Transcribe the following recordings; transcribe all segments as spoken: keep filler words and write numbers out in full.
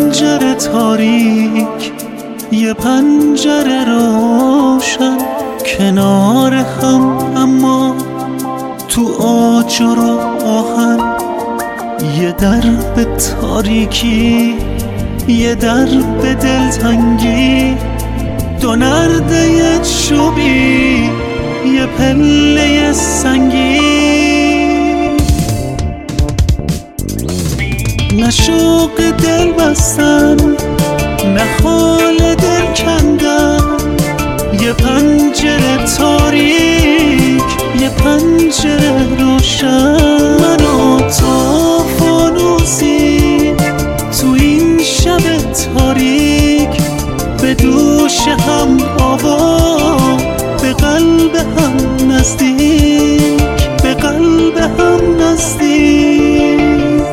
پنجره تاریک، یه پنجره روشن، کنار هم اما تو آجر و آهن. یه درب تاریکی، یه درب دلتنگی، دو نرده چوبی، یه پله سنگی. نه شوق دل بستن، نه حال دل کندن، یه پنجره تاریک، یه پنجره روشن. من و تو فانوسی تو این شب تاریک، به دوش هم آوا، به قلب هم نزدیک، به قلب هم نزدیک.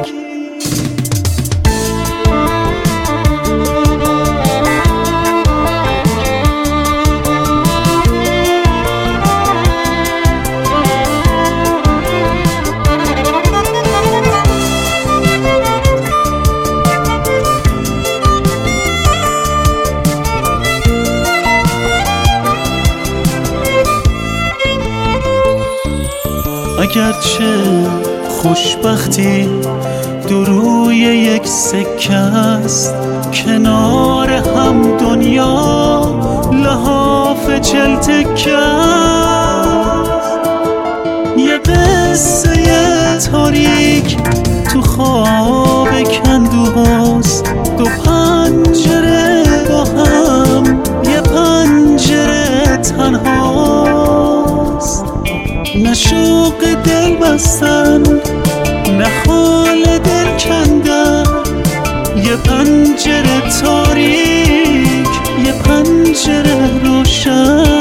اگرچه خوشبختی دو روی یک سکه است، کنار هم دنیا لحاف چل تکه است. یه قصه تاریک تو خواب کندوهاست، دو پنجره با هم، یه پنجره تنهاست. نه شوق دل بستن، نه حال دل کندن، یه پنجره تاریک، یه پنجره روشن.